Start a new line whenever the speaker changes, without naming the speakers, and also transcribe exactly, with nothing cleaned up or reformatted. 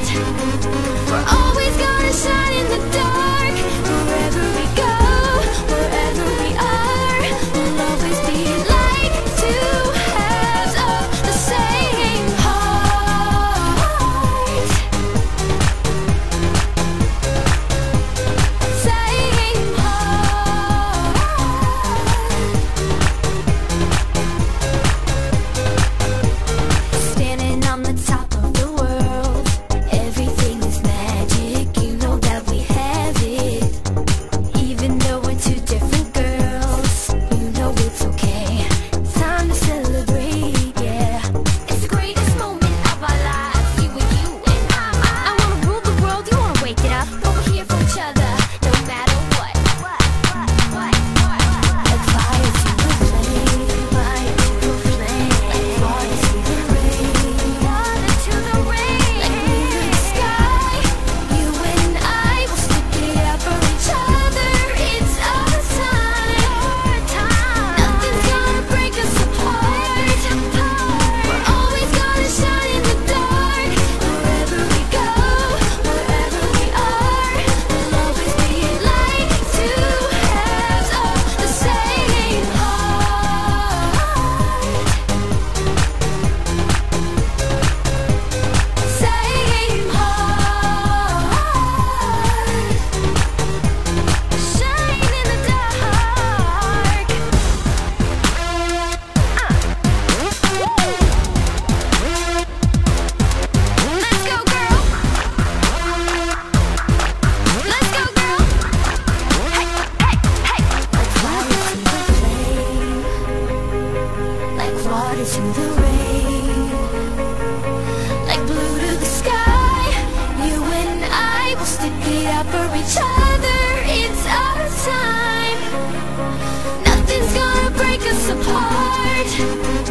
We're always gonna shine in the dark. Wherever we go, wherever we are, we'll always be like two halves of the same heart. Same heart. Standing on the top of the world, everything is magic, you know that we have it. Even though we're two different girls, you know it's okay. Time to celebrate, yeah. It's the greatest moment of our lives, you and you and I. I wanna rule the world, you wanna wake it up, but we're here for each other, no matter what. What, what, what, what, what? Like fire to the flame, fire to the flame, like water to the rain, water to the rain, like blue to the sky. You and I will stick it out for each other. It's our time, time. Nothing's gonna break us apart. We're always gonna shine in the dark. Wherever we go, wherever we are, we'll always be like two halves of the same heart. Same heart. Shine in the dark. Let's go, girl. Let's go, girl. Hey, hey, hey. Like fire to the flame, like water to the rain, like blue to the sky. You and I will stick it out for each other. It's our time. Nothing's gonna break us apart.